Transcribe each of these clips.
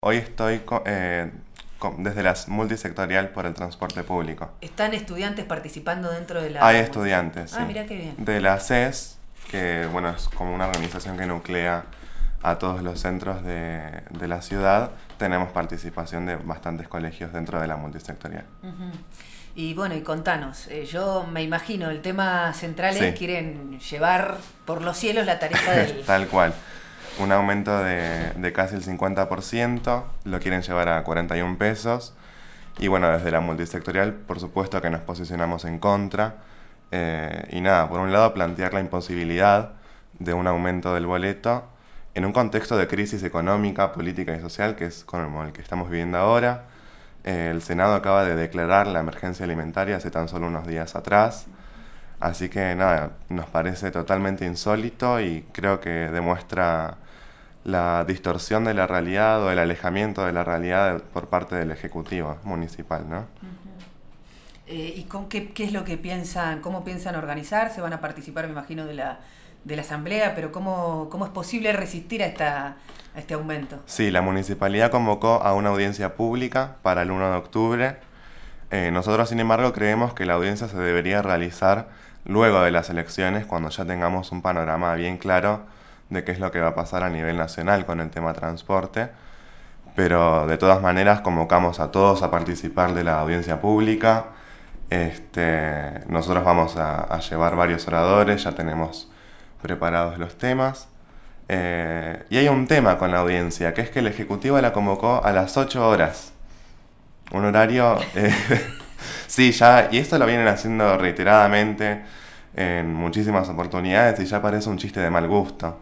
Hoy estoy desde la multisectorial por el transporte público. ¿Están estudiantes participando dentro de la... Hay estudiantes, sí. Mirá qué bien. De la CES, que bueno, es como una organización que nuclea a todos los centros de la ciudad, tenemos participación de bastantes colegios dentro de la multisectorial. Uh-huh. Y bueno, y contanos, yo me imagino, el tema central es quieren llevar por los cielos la tarifa del... Tal cual. Un aumento de casi el 50%, lo quieren llevar a 41 pesos. Y bueno, desde la multisectorial, por supuesto que nos posicionamos en contra. Y nada, por un lado plantear la imposibilidad de un aumento del boleto en un contexto de crisis económica, política y social, que es como el que estamos viviendo ahora. El Senado acaba de declarar la emergencia alimentaria hace tan solo unos días atrás. Así que nada, nos parece totalmente insólito y creo que demuestra la distorsión de la realidad o el alejamiento de la realidad por parte del Ejecutivo municipal, ¿no? Uh-huh. ¿Y con qué es lo que piensan, cómo piensan organizarse? Van a participar, me imagino, de la asamblea, pero ¿cómo es posible resistir a este aumento? Sí, la municipalidad convocó a una audiencia pública para el 1 de octubre. Nosotros, sin embargo, creemos que la audiencia se debería realizar luego de las elecciones, cuando ya tengamos un panorama bien claro de qué es lo que va a pasar a nivel nacional con el tema transporte. Pero de todas maneras convocamos a todos a participar de la audiencia pública. Nosotros vamos a llevar varios oradores, ya tenemos preparados los temas. Y hay un tema con la audiencia, que es que el Ejecutivo la convocó a las 8 horas. Un horario... sí, ya, y esto lo vienen haciendo reiteradamente en muchísimas oportunidades y ya parece un chiste de mal gusto.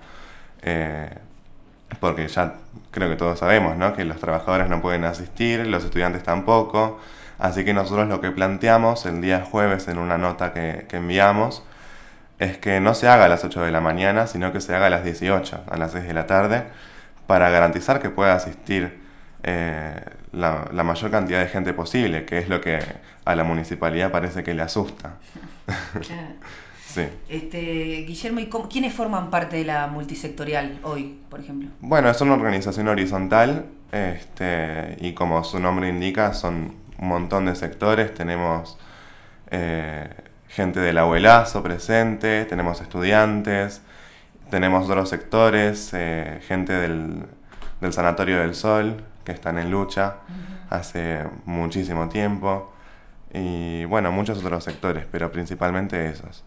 Porque ya creo que todos sabemos, ¿no?, que los trabajadores no pueden asistir, los estudiantes tampoco. Así que nosotros lo que planteamos el día jueves en una nota que enviamos es que no se haga a las 8 de la mañana, sino que se haga a las 18, a las 6 de la tarde, para garantizar que pueda asistir la mayor cantidad de gente posible, que es lo que a la municipalidad parece que le asusta. Claro. Sí. Guillermo, ¿y quiénes forman parte de la multisectorial hoy, por ejemplo? Bueno, es una organización horizontal, y como su nombre indica, son un montón de sectores. Tenemos gente del abuelazo presente, tenemos estudiantes, tenemos otros sectores, gente del Sanatorio del Sol, que están en lucha hace muchísimo tiempo, y bueno, muchos otros sectores, pero principalmente esos.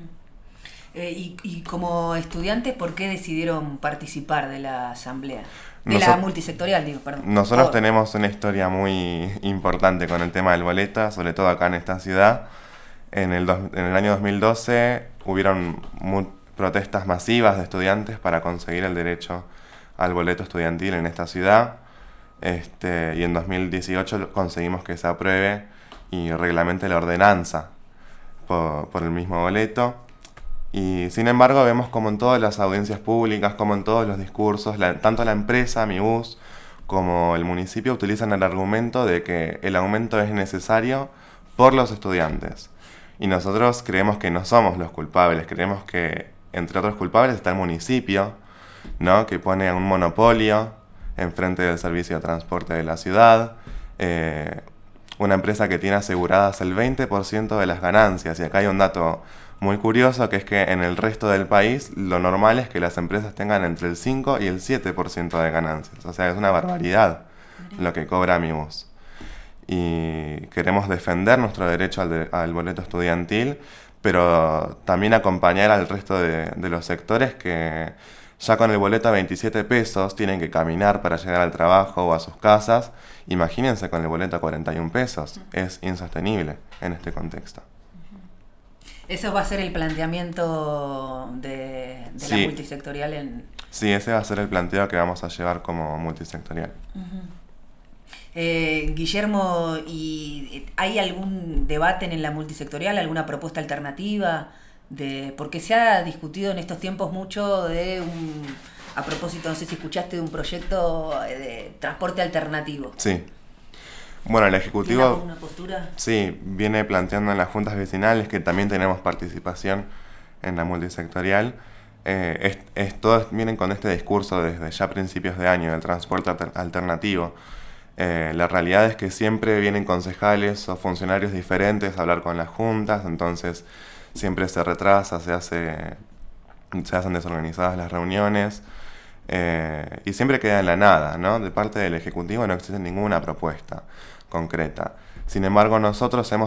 Y como estudiantes, ¿por qué decidieron participar de la asamblea? La multisectorial, digo, perdón. Nosotros tenemos una historia muy importante con el tema del boleto, sobre todo acá en esta ciudad. En el año 2012 hubieron protestas masivas de estudiantes para conseguir el derecho al boleto estudiantil en esta ciudad. Y en 2018 conseguimos que se apruebe y reglamente la ordenanza por el mismo boleto. Y sin embargo vemos como en todas las audiencias públicas, como en todos los discursos, tanto la empresa, Mibus, como el municipio utilizan el argumento de que el aumento es necesario por los estudiantes. Y nosotros creemos que no somos los culpables, creemos que entre otros culpables está el municipio, ¿no?, que pone un monopolio enfrente del servicio de transporte de la ciudad, una empresa que tiene aseguradas el 20% de las ganancias. Y acá hay un dato muy curioso, que es que en el resto del país lo normal es que las empresas tengan entre el 5 y el 7% de ganancias. O sea, es una barbaridad lo que cobra Mibus. Y queremos defender nuestro derecho al boleto estudiantil, pero también acompañar al resto de los sectores que ya con el boleto a 27 pesos tienen que caminar para llegar al trabajo o a sus casas. Imagínense con el boleto a 41 pesos. Es insostenible en este contexto. ¿Eso va a ser el planteamiento de la multisectorial? Sí, ese va a ser el planteo que vamos a llevar como multisectorial. Guillermo, ¿y hay algún debate en la multisectorial, alguna propuesta alternativa? Porque se ha discutido en estos tiempos mucho a propósito, no sé si escuchaste, de un proyecto de transporte alternativo. Sí. Bueno, el Ejecutivo... ¿Tiene alguna postura? Sí, viene planteando en las juntas vecinales, que también tenemos participación en la multisectorial, todos vienen con este discurso desde ya principios de año del transporte alternativo. La realidad es que siempre vienen concejales o funcionarios diferentes a hablar con las juntas, entonces siempre se retrasa, se hacen desorganizadas las reuniones, y siempre queda en la nada, ¿no? De parte del Ejecutivo no existe ninguna propuesta concreta. Sin embargo, nosotros hemos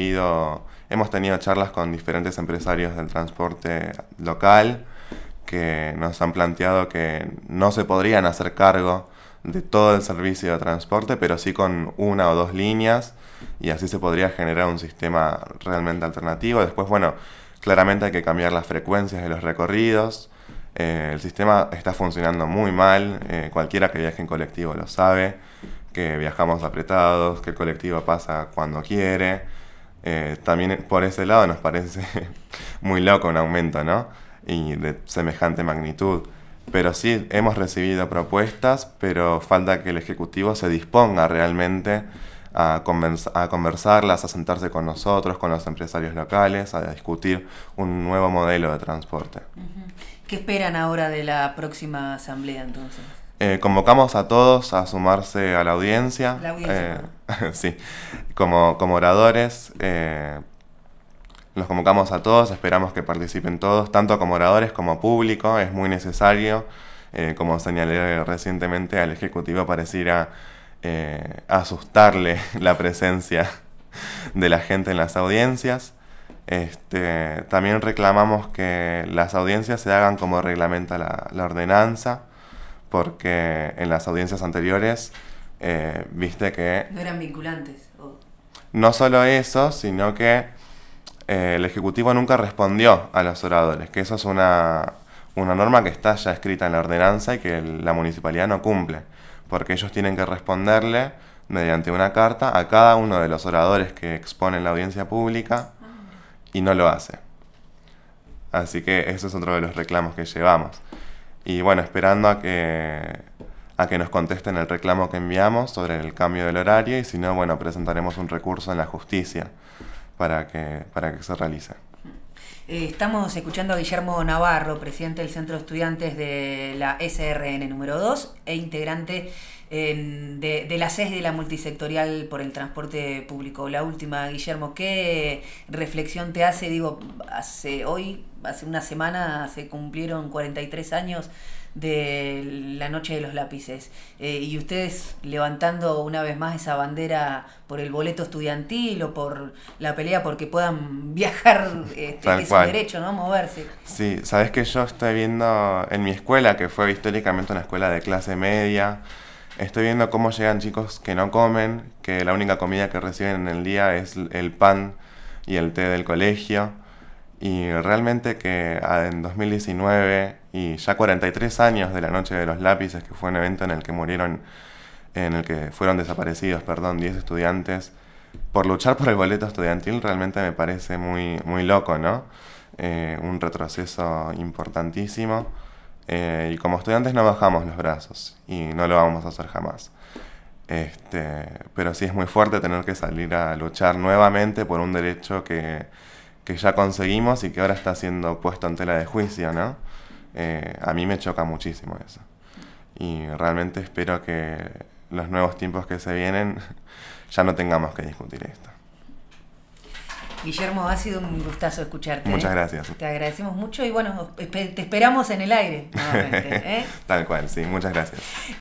tenido charlas con diferentes empresarios del transporte local que nos han planteado que no se podrían hacer cargo de todo el servicio de transporte, pero sí con 1 o 2 líneas, y así se podría generar un sistema realmente alternativo. Después, bueno, claramente hay que cambiar las frecuencias de los recorridos. El sistema está funcionando muy mal, cualquiera que viaje en colectivo lo sabe, que viajamos apretados, que el colectivo pasa cuando quiere. También por ese lado nos parece muy loco un aumento, ¿no? Y de semejante magnitud. Pero sí, hemos recibido propuestas, pero falta que el Ejecutivo se disponga realmente a conversarlas, a sentarse con nosotros, con los empresarios locales, a discutir un nuevo modelo de transporte. ¿Qué esperan ahora de la próxima asamblea entonces? Convocamos a todos a sumarse a la audiencia. Sí, como oradores. Los convocamos a todos, esperamos que participen todos, tanto como oradores como público. Es muy necesario, como señalé recientemente, al Ejecutivo pareciera asustarle la presencia de la gente en las audiencias. También reclamamos que las audiencias se hagan como reglamenta la ordenanza, porque en las audiencias anteriores viste que... ¿No eran vinculantes? No solo eso, sino que el Ejecutivo nunca respondió a los oradores, que eso es una norma que está ya escrita en la ordenanza y que la municipalidad no cumple, porque ellos tienen que responderle mediante una carta a cada uno de los oradores que exponen la audiencia pública, y no lo hace. Así que eso es otro de los reclamos que llevamos. Y bueno, esperando a que nos contesten el reclamo que enviamos sobre el cambio del horario, y si no, bueno, presentaremos un recurso en la justicia para que se realice. Estamos escuchando a Guillermo Navarro, presidente del Centro de Estudiantes de la SRN número 2 e integrante de la CES de la Multisectorial por el Transporte Público. La última, Guillermo, ¿qué reflexión te hace? Digo, hace una semana se cumplieron 43 años de la Noche de los Lápices, y ustedes levantando una vez más esa bandera por el boleto estudiantil o por la pelea porque puedan viajar, que es un derecho, ¿no? Moverse. Sí, sabes que yo estoy viendo en mi escuela, que fue históricamente una escuela de clase media, estoy viendo cómo llegan chicos que no comen, que la única comida que reciben en el día es el pan y el té del colegio. Y realmente que en 2019 y ya 43 años de la Noche de los Lápices, que fue un evento en el que fueron desaparecidos, 10 estudiantes, por luchar por el boleto estudiantil, realmente me parece muy, muy loco, ¿no? Un retroceso importantísimo. Y como estudiantes no bajamos los brazos y no lo vamos a hacer jamás. Pero sí es muy fuerte tener que salir a luchar nuevamente por un derecho que ya conseguimos y que ahora está siendo puesto en tela de juicio, ¿no? A mí me choca muchísimo eso. Y realmente espero que los nuevos tiempos que se vienen ya no tengamos que discutir esto. Guillermo, ha sido un gustazo escucharte. Muchas gracias. Te agradecemos mucho y bueno, te esperamos en el aire nuevamente. Tal cual, sí, muchas gracias.